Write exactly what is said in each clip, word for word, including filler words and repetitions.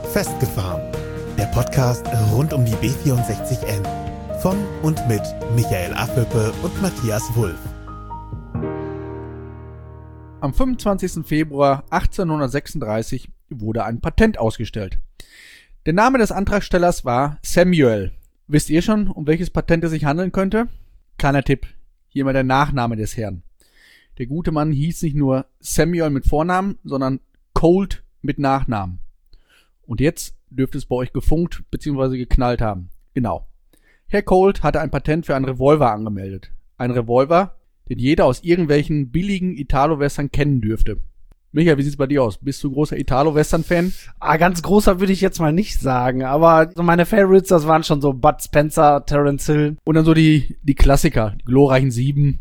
Festgefahren, der Podcast rund um die B vierundsechzig N von und mit Michael Affelpe und Matthias Wulff. Am fünfundzwanzigsten Februar achtzehnhundertsechsunddreißig wurde ein Patent ausgestellt. Der Name des Antragstellers war Samuel. Wisst ihr schon, um welches Patent es sich handeln könnte? Kleiner Tipp, hier mal der Nachname des Herrn. Der gute Mann hieß nicht nur Samuel mit Vornamen, sondern Colt mit Nachnamen. Und jetzt dürfte es bei euch gefunkt bzw. geknallt haben. Genau. Herr Colt hatte ein Patent für einen Revolver angemeldet. Ein Revolver, den jeder aus irgendwelchen billigen Italo-Western kennen dürfte. Michael, wie sieht's bei dir aus? Bist du großer Italo-Western-Fan? Ah, ganz großer würde ich jetzt mal nicht sagen, aber so meine Favorites, das waren schon so Bud Spencer, Terence Hill. Und dann so die, die Klassiker, die glorreichen Sieben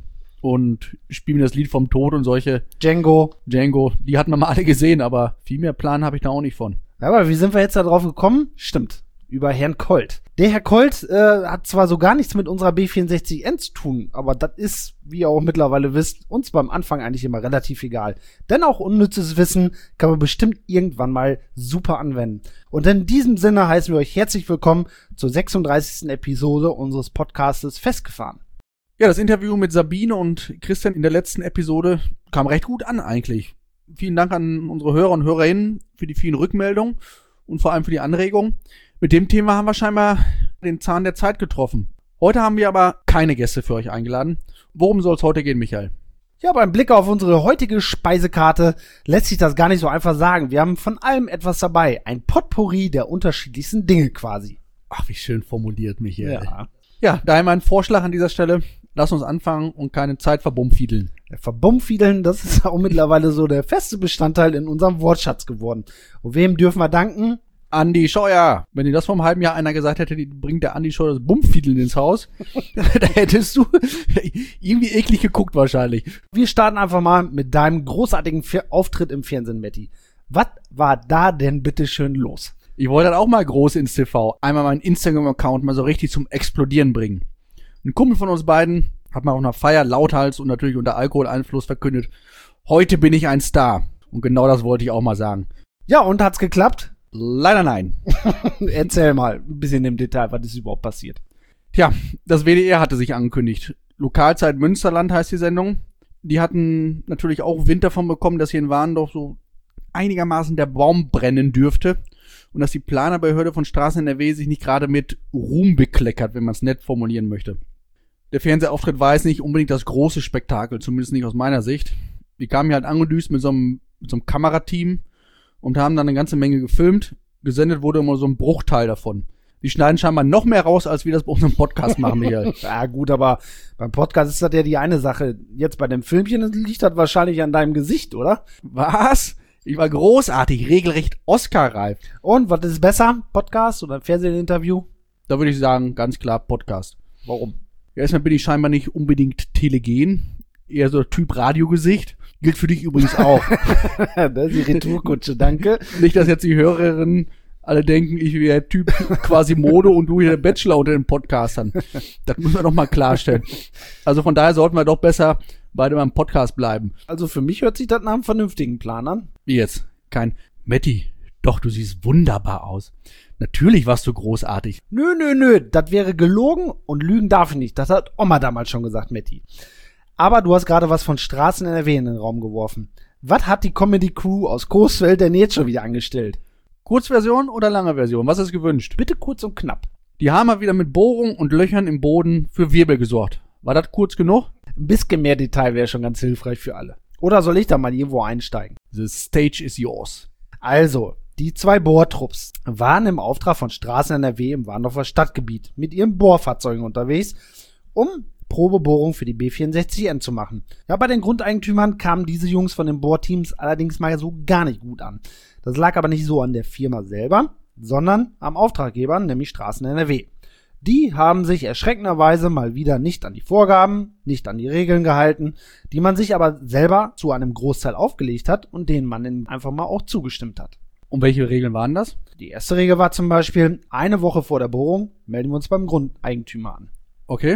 und Spielen das Lied vom Tod und solche. Django. Django, die hatten wir mal alle gesehen, aber viel mehr Plan habe ich da auch nicht von. Ja, aber wie sind wir jetzt da drauf gekommen? Stimmt, über Herrn Colt. Der Herr Colt äh, hat zwar so gar nichts mit unserer B vierundsechzig N zu tun, aber das ist, wie ihr auch mittlerweile wisst, uns beim Anfang eigentlich immer relativ egal. Denn auch unnützes Wissen kann man bestimmt irgendwann mal super anwenden. Und in diesem Sinne heißen wir euch herzlich willkommen zur sechsunddreißigsten Episode unseres Podcastes Festgefahren. Ja, das Interview mit Sabine und Christian in der letzten Episode kam recht gut an eigentlich. Vielen Dank an unsere Hörer und Hörerinnen für die vielen Rückmeldungen und vor allem für die Anregungen. Mit dem Thema haben wir scheinbar den Zahn der Zeit getroffen. Heute haben wir aber keine Gäste für euch eingeladen. Worum soll es heute gehen, Michael? Ja, beim Blick auf unsere heutige Speisekarte lässt sich das gar nicht so einfach sagen. Wir haben von allem etwas dabei. Ein Potpourri der unterschiedlichsten Dinge quasi. Ach, wie schön formuliert, Michael. Ja. Ja, daher mein Vorschlag an dieser Stelle. Lass uns anfangen und keine Zeit verbummfiedeln. Verbummfiedeln, das ist auch mittlerweile so der feste Bestandteil in unserem Wortschatz geworden. Und wem dürfen wir danken? Andi Scheuer. Wenn dir das vor einem halben Jahr einer gesagt hätte, die bringt der Andi Scheuer das Bummfiedeln ins Haus, da hättest du irgendwie eklig geguckt wahrscheinlich. Wir starten einfach mal mit deinem großartigen Auftritt im Fernsehen, Matti. Was war da denn bitte schön los? Ich wollte dann auch mal groß ins T V. Einmal meinen Instagram-Account mal so richtig zum Explodieren bringen. Ein Kumpel von uns beiden hat mal auf einer Feier lauthals und natürlich unter Alkoholeinfluss verkündet, heute bin ich ein Star. Und genau das wollte ich auch mal sagen. Ja, und hat's geklappt? Leider nein. Erzähl mal ein bisschen im Detail, was ist überhaupt passiert. Tja, das W D R hatte sich angekündigt. Lokalzeit Münsterland heißt die Sendung. Die hatten natürlich auch Wind davon bekommen, dass hier in Warndorf so einigermaßen der Baum brennen dürfte. Und dass die Planerbehörde von Straßen N R W sich nicht gerade mit Ruhm bekleckert, wenn man es nett formulieren möchte. Der Fernsehauftritt war jetzt nicht unbedingt das große Spektakel, zumindest nicht aus meiner Sicht. Die kamen hier halt angedüst mit so einem, mit so einem Kamerateam und haben dann eine ganze Menge gefilmt. Gesendet wurde immer so ein Bruchteil davon. Die schneiden scheinbar noch mehr raus, als wir das bei unserem Podcast machen, Michael. Ja gut, aber beim Podcast ist das ja die eine Sache. Jetzt bei dem Filmchen liegt das wahrscheinlich an deinem Gesicht, oder? Was? Ich war großartig, regelrecht Oscar-reif. Und, was ist besser? Podcast oder Fernsehinterview? Da würde ich sagen, ganz klar Podcast. Warum? Ja, erstmal bin ich scheinbar nicht unbedingt telegen. Eher so Typ Radiogesicht. Gilt für dich übrigens auch. Das ist die Retourkutsche, danke. Nicht, dass jetzt die Hörerinnen alle denken, ich wäre Typ quasi Mode und du hier der Bachelor unter den Podcastern. Das muss man doch mal klarstellen. Also von daher sollten wir doch besser beide beim Podcast bleiben. Also für mich hört sich das nach einem vernünftigen Plan an. Wie jetzt? Kein Matti, doch, du siehst wunderbar aus. Natürlich warst du großartig. Nö, nö, nö, das wäre gelogen und lügen darf ich nicht. Das hat Oma damals schon gesagt, Matti. Aber du hast gerade was von Straßen N R W in den Raum geworfen. Was hat die Comedy-Crew aus Coesfeld denn jetzt schon wieder angestellt? Kurzversion oder lange Version? Was ist gewünscht? Bitte kurz und knapp. Die haben mal wieder mit Bohrungen und Löchern im Boden für Wirbel gesorgt. War das kurz genug? Ein bisschen mehr Detail wäre schon ganz hilfreich für alle. Oder soll ich da mal irgendwo einsteigen? The stage is yours. Also, die zwei Bohrtrupps waren im Auftrag von Straßen N R W im Warndorfer Stadtgebiet mit ihren Bohrfahrzeugen unterwegs, um Probebohrung für die B vierundsechzig N zu machen. Ja, bei den Grundeigentümern kamen diese Jungs von den Bohrteams allerdings mal so gar nicht gut an. Das lag aber nicht so an der Firma selber, sondern am Auftraggeber, nämlich Straßen N R W. Die haben sich erschreckenderweise mal wieder nicht an die Vorgaben, nicht an die Regeln gehalten, die man sich aber selber zu einem Großteil aufgelegt hat und denen man einfach mal auch zugestimmt hat. Und welche Regeln waren das? Die erste Regel war zum Beispiel, eine Woche vor der Bohrung melden wir uns beim Grundeigentümer an. Okay.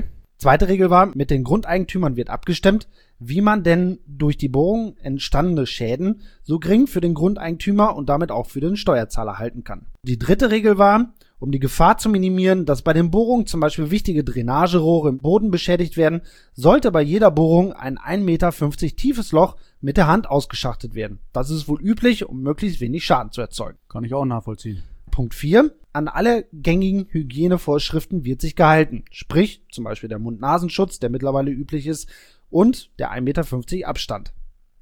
Zweite Regel war, mit den Grundeigentümern wird abgestimmt, wie man denn durch die Bohrung entstandene Schäden so gering für den Grundeigentümer und damit auch für den Steuerzahler halten kann. Die dritte Regel war, um die Gefahr zu minimieren, dass bei den Bohrungen zum Beispiel wichtige Drainagerohre im Boden beschädigt werden, sollte bei jeder Bohrung ein ein Meter fünfzig tiefes Loch mit der Hand ausgeschachtet werden. Das ist wohl üblich, um möglichst wenig Schaden zu erzeugen. Kann ich auch nachvollziehen. Punkt vier. An alle gängigen Hygienevorschriften wird sich gehalten. Sprich, zum Beispiel der Mund-Nasenschutz, der mittlerweile üblich ist, und der ein Meter fünfzig Abstand.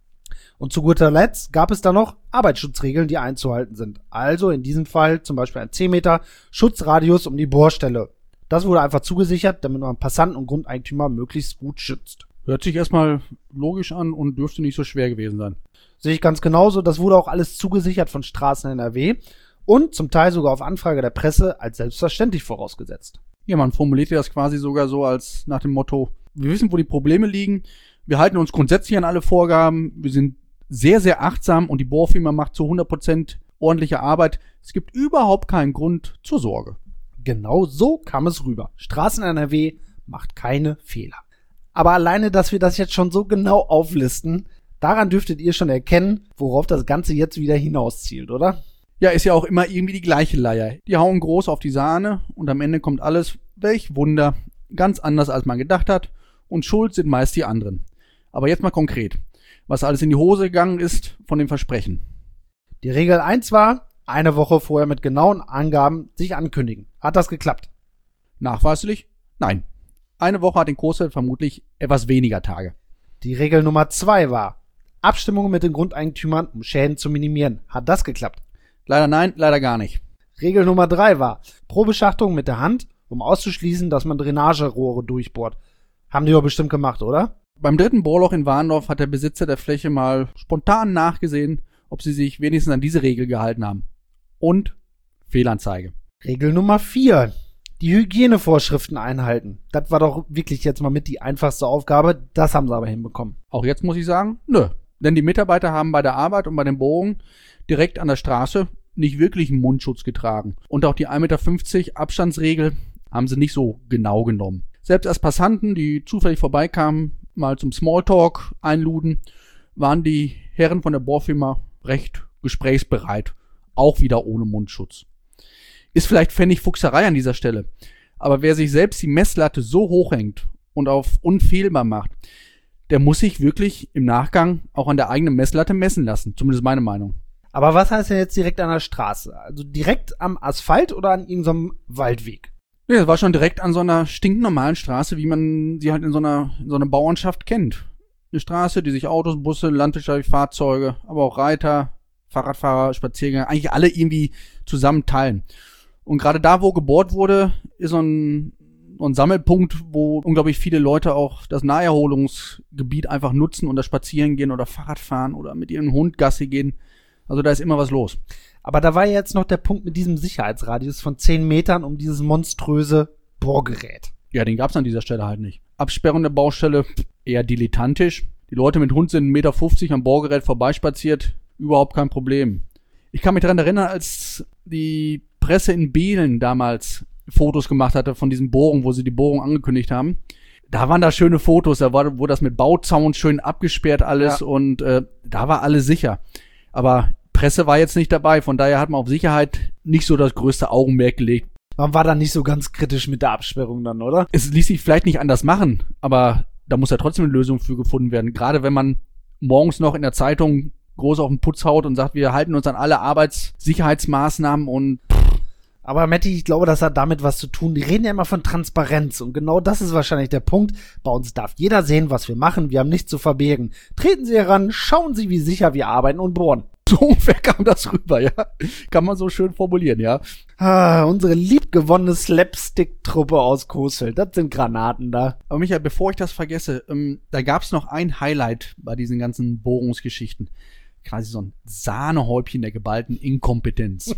Und zu guter Letzt gab es da noch Arbeitsschutzregeln, die einzuhalten sind. Also in diesem Fall zum Beispiel ein zehn Meter Schutzradius um die Bohrstelle. Das wurde einfach zugesichert, damit man Passanten und Grundeigentümer möglichst gut schützt. Hört sich erstmal logisch an und dürfte nicht so schwer gewesen sein. Sehe ich ganz genauso. Das wurde auch alles zugesichert von Straßen N R W und zum Teil sogar auf Anfrage der Presse als selbstverständlich vorausgesetzt. Ja, man formulierte das quasi sogar so als nach dem Motto, wir wissen, wo die Probleme liegen, wir halten uns grundsätzlich an alle Vorgaben, wir sind sehr, sehr achtsam und die Bohrfirma macht zu hundert Prozent ordentliche Arbeit. Es gibt überhaupt keinen Grund zur Sorge. Genau so kam es rüber. Straßen N R W macht keine Fehler. Aber alleine, dass wir das jetzt schon so genau auflisten, daran dürftet ihr schon erkennen, worauf das Ganze jetzt wieder hinauszielt, oder? Ja, ist ja auch immer irgendwie die gleiche Leier. Die hauen groß auf die Sahne und am Ende kommt alles, welch Wunder, ganz anders als man gedacht hat und schuld sind meist die anderen. Aber jetzt mal konkret, was alles in die Hose gegangen ist von dem Versprechen. Die Regel eins war, eine Woche vorher mit genauen Angaben sich ankündigen. Hat das geklappt? Nachweislich? Nein. Eine Woche hat den Großteil vermutlich etwas weniger Tage. Die Regel Nummer zwei war, Abstimmungen mit den Grundeigentümern, um Schäden zu minimieren. Hat das geklappt? Leider nein, leider gar nicht. Regel Nummer drei war, Probeschachtung mit der Hand, um auszuschließen, dass man Drainagerohre durchbohrt. Haben die doch bestimmt gemacht, oder? Beim dritten Bohrloch in Warndorf hat der Besitzer der Fläche mal spontan nachgesehen, ob sie sich wenigstens an diese Regel gehalten haben. Und Fehlanzeige. Regel Nummer vier. Die Hygienevorschriften einhalten. Das war doch wirklich jetzt mal mit die einfachste Aufgabe. Das haben sie aber hinbekommen. Auch jetzt muss ich sagen, nö. Denn die Mitarbeiter haben bei der Arbeit und bei den Bohrungen direkt an der Straße nicht wirklich einen Mundschutz getragen. Und auch die ein Meter fünfzig Abstandsregel haben sie nicht so genau genommen. Selbst als Passanten, die zufällig vorbeikamen, mal zum Smalltalk einluden, waren die Herren von der Bohrfirma recht gesprächsbereit. Auch wieder ohne Mundschutz. Ist vielleicht Pfennigfuchserei an dieser Stelle. Aber wer sich selbst die Messlatte so hochhängt und auf unfehlbar macht, der muss sich wirklich im Nachgang auch an der eigenen Messlatte messen lassen. Zumindest meine Meinung. Aber was heißt denn jetzt direkt an der Straße? Also direkt am Asphalt oder an irgendeinem Waldweg? Ja, das war schon direkt an so einer stinknormalen Straße, wie man sie halt in so einer, in so einer Bauernschaft kennt. Eine Straße, die sich Autos, Busse, landwirtschaftliche Fahrzeuge, aber auch Reiter, Fahrradfahrer, Spaziergänger, eigentlich alle irgendwie zusammen teilen. Und gerade da, wo gebohrt wurde, ist so ein, so ein Sammelpunkt, wo unglaublich viele Leute auch das Naherholungsgebiet einfach nutzen und da spazieren gehen oder Fahrrad fahren oder mit ihrem Hund Gassi gehen. Also da ist immer was los. Aber da war jetzt noch der Punkt mit diesem Sicherheitsradius von zehn Metern um dieses monströse Bohrgerät. Ja, den gab's an dieser Stelle halt nicht. Absperrung der Baustelle, eher dilettantisch. Die Leute mit Hund sind einen Meter fünfzig am Bohrgerät vorbeispaziert. Überhaupt kein Problem. Ich kann mich daran erinnern, als die Presse in Beelen damals Fotos gemacht hatte von diesen Bohrungen, wo sie die Bohrung angekündigt haben. Da waren da schöne Fotos, da war, wurde das mit Bauzaun schön abgesperrt alles, ja. Und äh, da war alles sicher. Aber Presse war jetzt nicht dabei, von daher hat man auf Sicherheit nicht so das größte Augenmerk gelegt. Man war da nicht so ganz kritisch mit der Absperrung dann, oder? Es ließ sich vielleicht nicht anders machen, aber da muss ja trotzdem eine Lösung für gefunden werden. Gerade wenn man morgens noch in der Zeitung groß auf den Putz haut und sagt, wir halten uns an alle Arbeitssicherheitsmaßnahmen und aber Matti, ich glaube, das hat damit was zu tun. Die reden ja immer von Transparenz und genau das ist wahrscheinlich der Punkt. Bei uns darf jeder sehen, was wir machen. Wir haben nichts zu verbergen. Treten Sie heran, schauen Sie, wie sicher wir arbeiten und bohren. So ungefähr kam das rüber, ja. Kann man so schön formulieren, ja. Ah, unsere liebgewonnene Slapstick-Truppe aus Coesfeld. Das sind Granaten da. Aber Michael, bevor ich das vergesse, ähm, da gab's noch ein Highlight bei diesen ganzen Bohrungsgeschichten. Quasi so ein Sahnehäubchen der geballten Inkompetenz.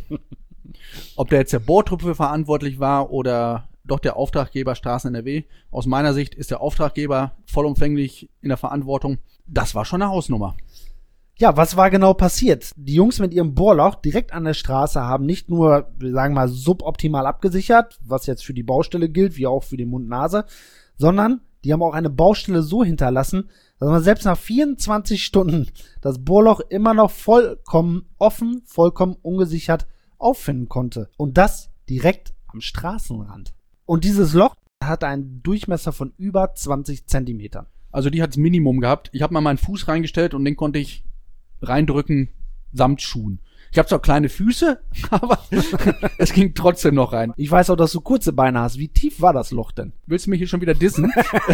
Ob da jetzt der Bohrtrupp für verantwortlich war oder doch der Auftraggeber Straßen N R W. Aus meiner Sicht ist der Auftraggeber vollumfänglich in der Verantwortung. Das war schon eine Hausnummer. Ja, was war genau passiert? Die Jungs mit ihrem Bohrloch direkt an der Straße haben nicht nur, wir sagen mal, suboptimal abgesichert, was jetzt für die Baustelle gilt, wie auch für die Mund-Nase, sondern die haben auch eine Baustelle so hinterlassen, dass man selbst nach vierundzwanzig Stunden das Bohrloch immer noch vollkommen offen, vollkommen ungesichert auffinden konnte. Und das direkt am Straßenrand. Und dieses Loch hat einen Durchmesser von über zwanzig Zentimetern. Also die hat's Minimum gehabt. Ich habe mal meinen Fuß reingestellt und den konnte ich reindrücken samt Schuhen. Ich habe zwar kleine Füße, aber es ging trotzdem noch rein. Ich weiß auch, dass du kurze Beine hast. Wie tief war das Loch denn? Willst du mich hier schon wieder dissen?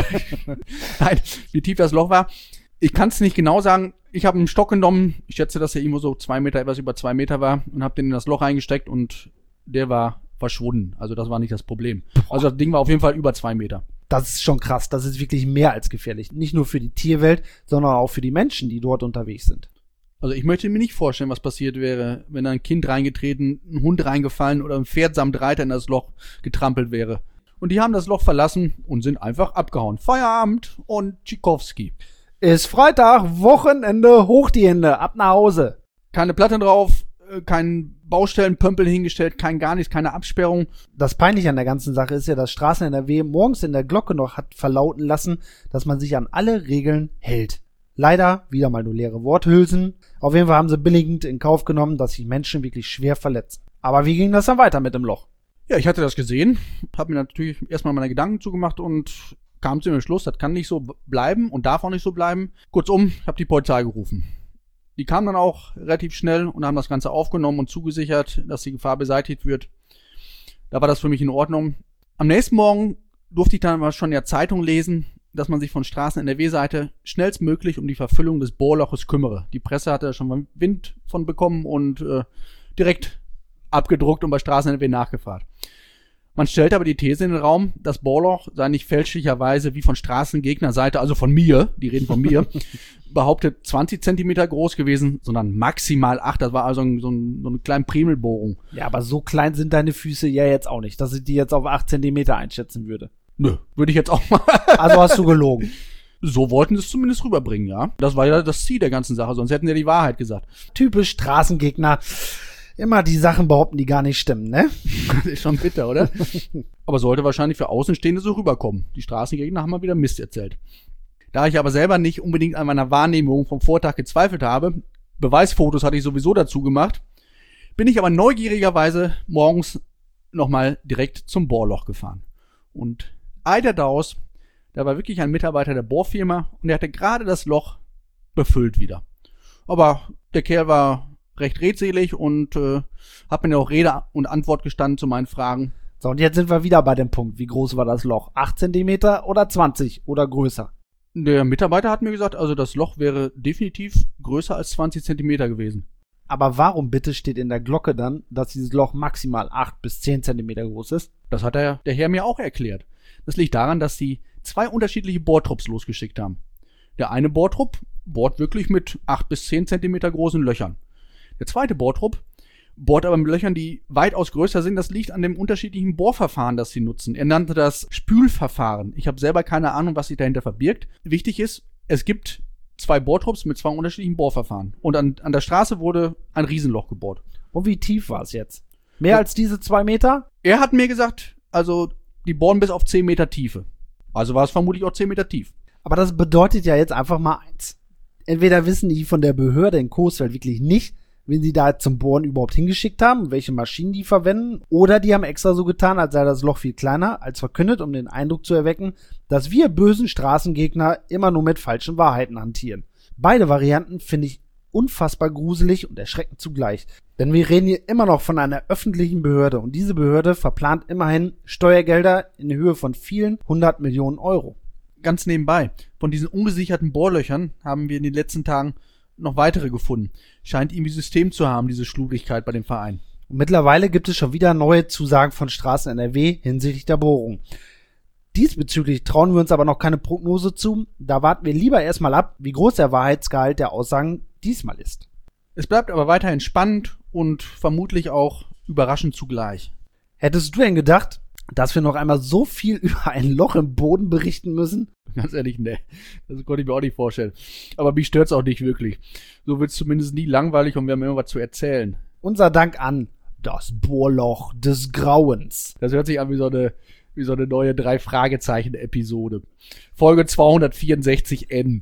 Nein, wie tief das Loch war. Ich kann es nicht genau sagen. Ich habe einen Stock genommen. Ich schätze, dass er irgendwo so zwei Meter, etwas über zwei Meter war und habe den in das Loch reingesteckt und der war verschwunden. Also das war nicht das Problem. Also das Ding war auf jeden Fall über zwei Meter. Das ist schon krass. Das ist wirklich mehr als gefährlich. Nicht nur für die Tierwelt, sondern auch für die Menschen, die dort unterwegs sind. Also ich möchte mir nicht vorstellen, was passiert wäre, wenn ein Kind reingetreten, ein Hund reingefallen oder ein Pferd samt Reiter in das Loch getrampelt wäre. Und die haben das Loch verlassen und sind einfach abgehauen. Feierabend und Tschikowski. Ist Freitag, Wochenende, hoch die Hände, ab nach Hause. Keine Platte drauf, kein Baustellenpömpel hingestellt, kein gar nichts, keine Absperrung. Das Peinliche an der ganzen Sache ist ja, dass Straßen N R W morgens in der Glocke noch hat verlauten lassen, dass man sich an alle Regeln hält. Leider wieder mal nur leere Worthülsen. Auf jeden Fall haben sie billigend in Kauf genommen, dass sich Menschen wirklich schwer verletzen. Aber wie ging das dann weiter mit dem Loch? Ja, ich hatte das gesehen, habe mir natürlich erstmal meine Gedanken zugemacht und kam zu dem Schluss, das kann nicht so bleiben und darf auch nicht so bleiben. Kurzum, ich habe die Polizei gerufen. Die kamen dann auch relativ schnell und haben das Ganze aufgenommen und zugesichert, dass die Gefahr beseitigt wird. Da war das für mich in Ordnung. Am nächsten Morgen durfte ich dann mal schon in der Zeitung lesen, dass man sich von Straßen N R W-Seite schnellstmöglich um die Verfüllung des Bohrloches kümmere. Die Presse hatte schon mal Wind von bekommen und äh, direkt abgedruckt und bei Straßen N R W nachgefragt. Man stellte aber die These in den Raum, das Bohrloch sei nicht fälschlicherweise wie von Straßengegnerseite, also von mir, die reden von mir, behauptet zwanzig Zentimeter groß gewesen, sondern maximal acht. Das war also ein, so, ein, so eine kleine Primelbohrung. Ja, aber so klein sind deine Füße ja jetzt auch nicht, dass ich die jetzt auf acht Zentimeter einschätzen würde. Nö, würde ich jetzt auch mal. Also hast du gelogen. So wollten sie es zumindest rüberbringen, ja. Das war ja das Ziel der ganzen Sache, sonst hätten sie ja die Wahrheit gesagt. Typisch Straßengegner. Immer die Sachen behaupten, die gar nicht stimmen, ne? Das ist schon bitter, oder? Aber sollte wahrscheinlich für Außenstehende so rüberkommen. Die Straßengegner haben mal wieder Mist erzählt. Da ich aber selber nicht unbedingt an meiner Wahrnehmung vom Vortag gezweifelt habe, Beweisfotos hatte ich sowieso dazu gemacht, bin ich aber neugierigerweise morgens nochmal direkt zum Bohrloch gefahren. Und ei der Daus, da war wirklich ein Mitarbeiter der Bohrfirma und der hatte gerade das Loch befüllt wieder. Aber der Kerl war recht redselig und äh, hat mir auch Rede und Antwort gestanden zu meinen Fragen. So, und jetzt sind wir wieder bei dem Punkt. Wie groß war das Loch? acht Zentimeter oder zwanzig oder größer? Der Mitarbeiter hat mir gesagt, also das Loch wäre definitiv größer als zwanzig Zentimeter gewesen. Aber warum bitte steht in der Glocke dann, dass dieses Loch maximal acht bis zehn Zentimeter groß ist? Das hat der, der Herr mir auch erklärt. Das liegt daran, dass sie zwei unterschiedliche Bohrtrupps losgeschickt haben. Der eine Bohrtrupp bohrt wirklich mit acht bis zehn Zentimeter großen Löchern. Der zweite Bohrtrupp bohrt aber mit Löchern, die weitaus größer sind. Das liegt an dem unterschiedlichen Bohrverfahren, das sie nutzen. Er nannte das Spülverfahren. Ich habe selber keine Ahnung, was sich dahinter verbirgt. Wichtig ist, es gibt zwei Bohrtrupps mit zwei unterschiedlichen Bohrverfahren. Und an, an der Straße wurde ein Riesenloch gebohrt. Und wie tief war es jetzt? Mehr ja. als diese zwei Meter? Er hat mir gesagt, also die bohren bis auf zehn Meter Tiefe. Also war es vermutlich auch zehn Meter tief. Aber das bedeutet ja jetzt einfach mal eins. Entweder wissen die von der Behörde in Coesfeld wirklich nicht, wen sie da zum Bohren überhaupt hingeschickt haben, welche Maschinen die verwenden, oder die haben extra so getan, als sei das Loch viel kleiner, als verkündet, um den Eindruck zu erwecken, dass wir bösen Straßengegner immer nur mit falschen Wahrheiten hantieren. Beide Varianten finde ich unfassbar gruselig und erschreckend zugleich. Denn wir reden hier immer noch von einer öffentlichen Behörde und diese Behörde verplant immerhin Steuergelder in Höhe von vielen hundert Millionen Euro. Ganz nebenbei, von diesen ungesicherten Bohrlöchern haben wir in den letzten Tagen noch weitere gefunden. Scheint irgendwie System zu haben, diese Schludrigkeit bei dem Verein. Und mittlerweile gibt es schon wieder neue Zusagen von Straßen N R W hinsichtlich der Bohrung. Diesbezüglich trauen wir uns aber noch keine Prognose zu. Da warten wir lieber erstmal ab, wie groß der Wahrheitsgehalt der Aussagen diesmal ist. Es bleibt aber weiterhin spannend und vermutlich auch überraschend zugleich. Hättest du denn gedacht, dass wir noch einmal so viel über ein Loch im Boden berichten müssen? Ganz ehrlich, ne. Das konnte ich mir auch nicht vorstellen. Aber mich stört's auch nicht wirklich. So wird's zumindest nie langweilig und wir haben immer was zu erzählen. Unser Dank an das Bohrloch des Grauens. Das hört sich an wie so eine, wie so eine neue Drei-Fragezeichen-Episode. Folge zweihundertvierundsechzig N.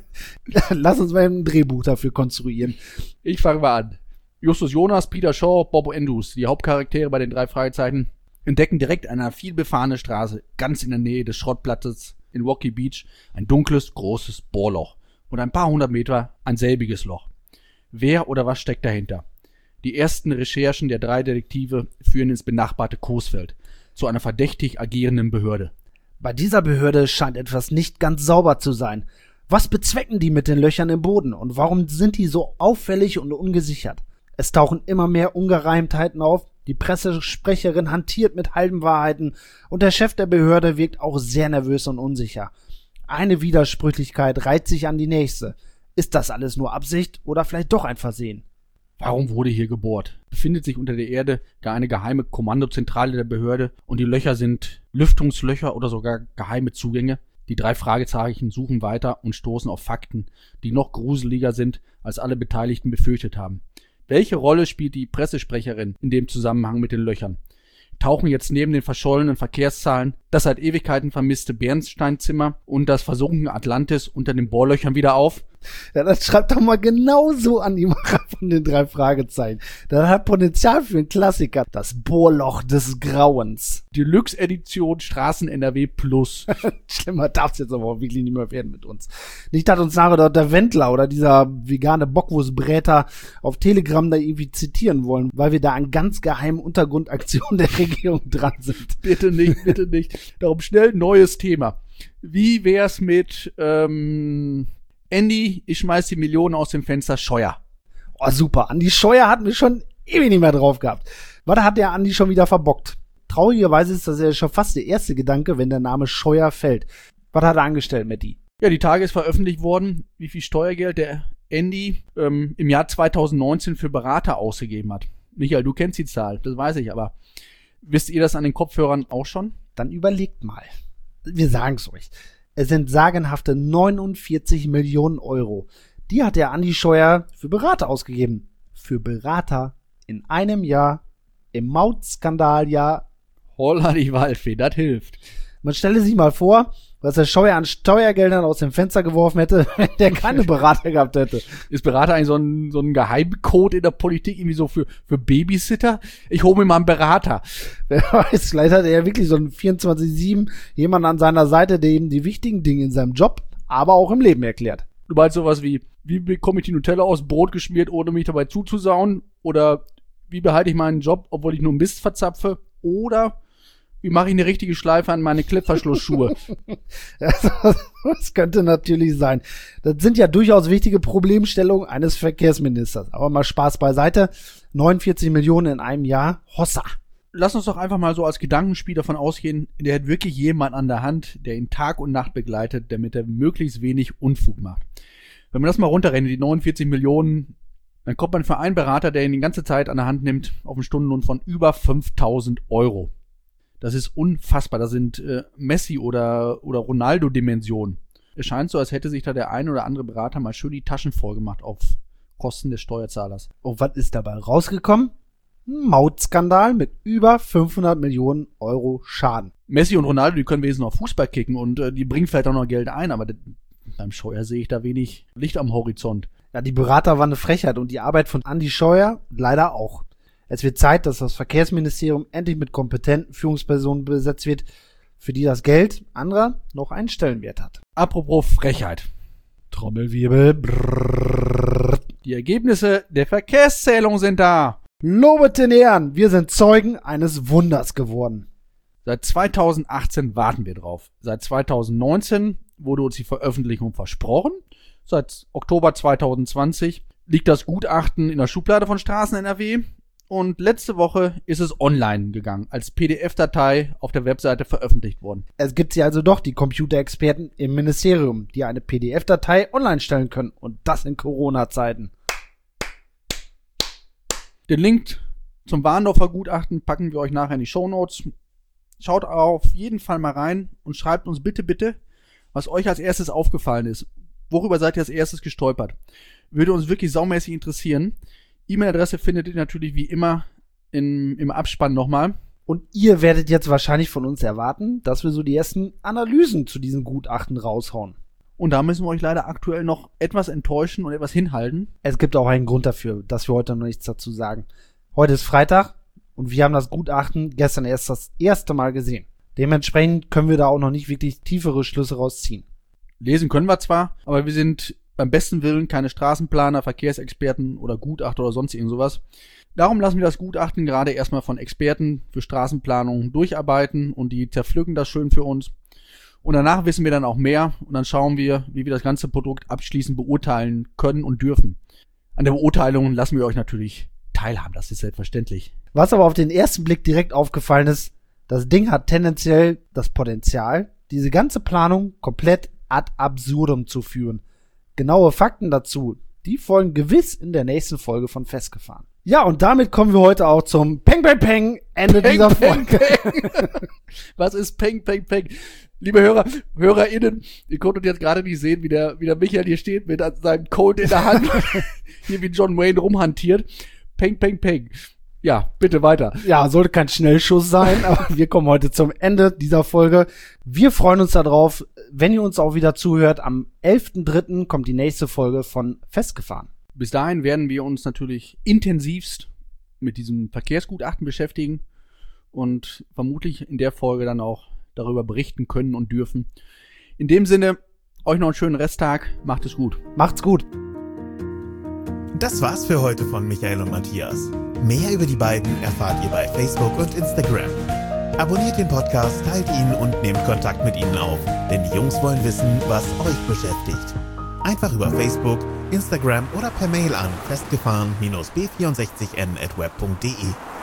Lass uns mal ein Drehbuch dafür konstruieren. Ich fange mal an. Justus Jonas, Peter Shaw, Bob Andrews, die Hauptcharaktere bei den drei Fragezeichen, entdecken direkt an einer vielbefahrenen Straße, ganz in der Nähe des Schrottplatzes in Rocky Beach, ein dunkles, großes Bohrloch und ein paar hundert Meter ein selbiges Loch. Wer oder was steckt dahinter? Die ersten Recherchen der drei Detektive führen ins benachbarte Coesfeld, zu einer verdächtig agierenden Behörde. Bei dieser Behörde scheint etwas nicht ganz sauber zu sein. Was bezwecken die mit den Löchern im Boden und warum sind die so auffällig und ungesichert? Es tauchen immer mehr Ungereimtheiten auf, die Pressesprecherin hantiert mit halben Wahrheiten und der Chef der Behörde wirkt auch sehr nervös und unsicher. Eine Widersprüchlichkeit reiht sich an die nächste. Ist das alles nur Absicht oder vielleicht doch ein Versehen? Warum wurde hier gebohrt? Befindet sich unter der Erde gar eine geheime Kommandozentrale der Behörde und die Löcher sind Lüftungslöcher oder sogar geheime Zugänge? Die drei Fragezeichen suchen weiter und stoßen auf Fakten, die noch gruseliger sind, als alle Beteiligten befürchtet haben. Welche Rolle spielt die Pressesprecherin in dem Zusammenhang mit den Löchern? Tauchen jetzt neben den verschollenen Verkehrszahlen das seit Ewigkeiten vermisste Bernsteinzimmer und das versunkene Atlantis unter den Bohrlöchern wieder auf? Ja, das schreibt doch mal genauso an die Macher von den drei Fragezeichen. Das hat Potenzial für einen Klassiker. Das Bohrloch des Grauens. Deluxe-Edition Straßen-N R W Plus. Schlimmer darf es jetzt aber auch wirklich nicht mehr werden mit uns. Nicht, dass uns nachher dort der Wendler oder dieser vegane Bockwurstbräter auf Telegram da irgendwie zitieren wollen, weil wir da an ganz geheimen Untergrundaktionen der Regierung dran sind. Bitte nicht, bitte nicht. Darum schnell ein neues Thema. Wie wär's mit, ähm... Andy, ich schmeiß die Millionen aus dem Fenster, Scheuer. Oh, super. Andi Scheuer hatten wir schon ewig nicht mehr drauf gehabt. Was hat der Andi schon wieder verbockt? Traurigerweise ist das ja schon fast der erste Gedanke, wenn der Name Scheuer fällt. Was hat er angestellt, Matti? Ja, die Tage ist veröffentlicht worden, wie viel Steuergeld der Andy ähm, im Jahr zweitausendneunzehn für Berater ausgegeben hat. Michael, du kennst die Zahl, das weiß ich, aber wisst ihr das an den Kopfhörern auch schon? Dann überlegt mal. Wir sagen's euch. Es sind sagenhafte neunundvierzig Millionen Euro. Die hat der Andi Scheuer für Berater ausgegeben. Für Berater in einem Jahr im Mautskandaljahr. Holla die Waldfee, das hilft. Man stelle sich mal vor, was der Scheuer an Steuergeldern aus dem Fenster geworfen hätte, wenn der keine Berater gehabt hätte. Ist Berater eigentlich so ein, so ein Geheimcode in der Politik, irgendwie so für, für Babysitter? Ich hole mir mal einen Berater. Wer weiß, vielleicht hat er ja wirklich so ein vierundzwanzig sieben jemand an seiner Seite, der ihm die wichtigen Dinge in seinem Job, aber auch im Leben erklärt. Du meinst sowas wie, wie bekomme ich die Nutella aus Brot geschmiert, ohne mich dabei zuzusauen? Oder wie behalte ich meinen Job, obwohl ich nur Mist verzapfe? Oder wie mache ich eine richtige Schleife an meine Klettverschlussschuhe? Das könnte natürlich sein. Das sind ja durchaus wichtige Problemstellungen eines Verkehrsministers. Aber mal Spaß beiseite. neunundvierzig Millionen in einem Jahr. Hossa. Lass uns doch einfach mal so als Gedankenspiel davon ausgehen, der hat wirklich jemand an der Hand, der ihn Tag und Nacht begleitet, damit er möglichst wenig Unfug macht. Wenn man das mal runterrechnet, die neunundvierzig Millionen, dann kommt man für einen Berater, der ihn die ganze Zeit an der Hand nimmt, auf einen Stundenlohn von über fünftausend Euro. Das ist unfassbar. Das sind äh, Messi- oder, oder Ronaldo-Dimensionen. Es scheint so, als hätte sich da der ein oder andere Berater mal schön die Taschen voll gemacht auf Kosten des Steuerzahlers. Und was ist dabei rausgekommen? Ein Mautskandal mit über fünfhundert Millionen Euro Schaden. Messi und Ronaldo, die können wesentlich noch Fußball kicken und äh, die bringen vielleicht auch noch Geld ein, aber das, beim Scheuer sehe ich da wenig Licht am Horizont. Ja, die Berater waren eine Frechheit und die Arbeit von Andi Scheuer leider auch. Es wird Zeit, dass das Verkehrsministerium endlich mit kompetenten Führungspersonen besetzt wird, für die das Geld anderer noch einen Stellenwert hat. Apropos Frechheit. Trommelwirbel. Brrr. Die Ergebnisse der Verkehrszählung sind da. Lobet den Ehren, wir sind Zeugen eines Wunders geworden. Seit zweitausendachtzehn warten wir drauf. Seit zweitausendneunzehn wurde uns die Veröffentlichung versprochen. Seit Oktober zweitausendzwanzig liegt das Gutachten in der Schublade von Straßen-N R W. Und letzte Woche ist es online gegangen, als P D F-Datei auf der Webseite veröffentlicht worden. Es gibt sie also doch, die Computerexperten im Ministerium, die eine P D F-Datei online stellen können. Und das in Corona-Zeiten. Den Link zum Warndorfer Gutachten packen wir euch nachher in die Shownotes. Schaut auf jeden Fall mal rein und schreibt uns bitte, bitte, was euch als erstes aufgefallen ist. Worüber seid ihr als erstes gestolpert? Würde uns wirklich saumäßig interessieren. E-Mail-Adresse findet ihr natürlich wie immer in, im Abspann nochmal. Und ihr werdet jetzt wahrscheinlich von uns erwarten, dass wir so die ersten Analysen zu diesen Gutachten raushauen. Und da müssen wir euch leider aktuell noch etwas enttäuschen und etwas hinhalten. Es gibt auch einen Grund dafür, dass wir heute noch nichts dazu sagen. Heute ist Freitag und wir haben das Gutachten gestern erst das erste Mal gesehen. Dementsprechend können wir da auch noch nicht wirklich tiefere Schlüsse rausziehen. Lesen können wir zwar, aber wir sind beim besten Willen keine Straßenplaner, Verkehrsexperten oder Gutachter oder sonst irgend sowas. Darum lassen wir das Gutachten gerade erstmal von Experten für Straßenplanung durcharbeiten und die zerpflücken das schön für uns. Und danach wissen wir dann auch mehr und dann schauen wir, wie wir das ganze Produkt abschließend beurteilen können und dürfen. An der Beurteilung lassen wir euch natürlich teilhaben, das ist selbstverständlich. Was aber auf den ersten Blick direkt aufgefallen ist, das Ding hat tendenziell das Potenzial, diese ganze Planung komplett ad absurdum zu führen. Genaue Fakten dazu, die folgen gewiss in der nächsten Folge von Festgefahren. Ja, und damit kommen wir heute auch zum Peng, Peng, Peng, Ende Peng, dieser Peng, Folge. Peng. Was ist Peng, Peng, Peng? Liebe Hörer, HörerInnen, ihr konntet jetzt gerade nicht sehen, wie der, wie der Michael hier steht mit seinem Colt in der Hand, hier wie John Wayne rumhantiert. Peng, Peng, Peng. Ja, bitte weiter. Ja, sollte kein Schnellschuss sein, aber wir kommen heute zum Ende dieser Folge. Wir freuen uns darauf, wenn ihr uns auch wieder zuhört. Am elften dritten kommt die nächste Folge von Festgefahren. Bis dahin werden wir uns natürlich intensivst mit diesem Verkehrsgutachten beschäftigen und vermutlich in der Folge dann auch darüber berichten können und dürfen. In dem Sinne, euch noch einen schönen Resttag. Macht es gut. Macht's gut. Das war's für heute von Michael und Matthias. Mehr über die beiden erfahrt ihr bei Facebook und Instagram. Abonniert den Podcast, teilt ihn und nehmt Kontakt mit ihnen auf, denn die Jungs wollen wissen, was euch beschäftigt. Einfach über Facebook, Instagram oder per Mail an festgefahren b vierundsechzig n at web punkt de.